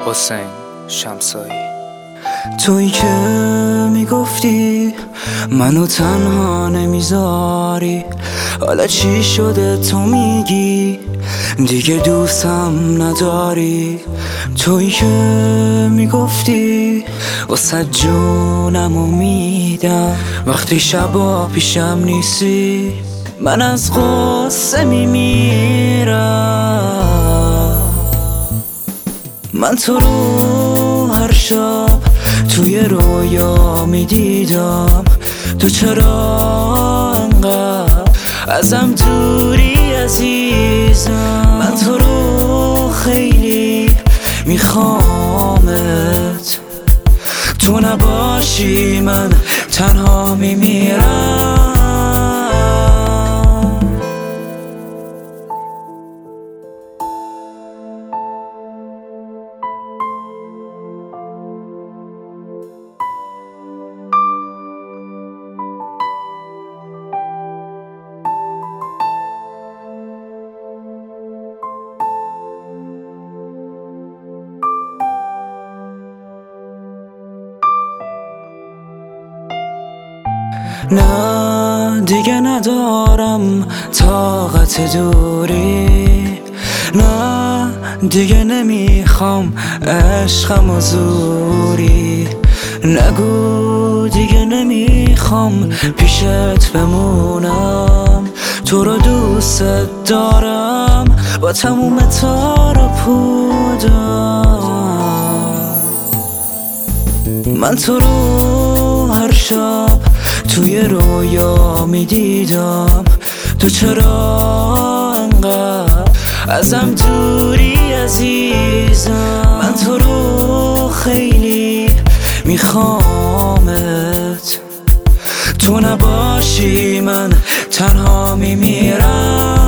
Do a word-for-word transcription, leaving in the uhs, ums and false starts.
حسین شمسایی. تویی که میگفتی منو تنها نمیذاری، حالا چی شده تو میگی دیگه دوستم نداری؟ تویی که میگفتی واسه جونمو میدم، وقتی شبا پیشم نیستی من از غصه میمیرم. من تو رو هر شب توی رویا میدیدم، تو چرا انقدر ازم دوری عزیزم؟ من تو رو خیلی میخوامت، تو نباشی من تنها میمیرم. نه دیگه ندارم طاقت دوری، نه دیگه نمیخوام عشقم و زوری، نگو دیگه نمیخوام پیشت بمونم، تو رو دوست دارم با تموم تار و پودم. من تو رو هر شب توی رویا میدیدم، تو چرا انقدر ازم دوری عزیزم؟ من تو رو خیلی میخوامت، تو نباشی من تنها میمیرم.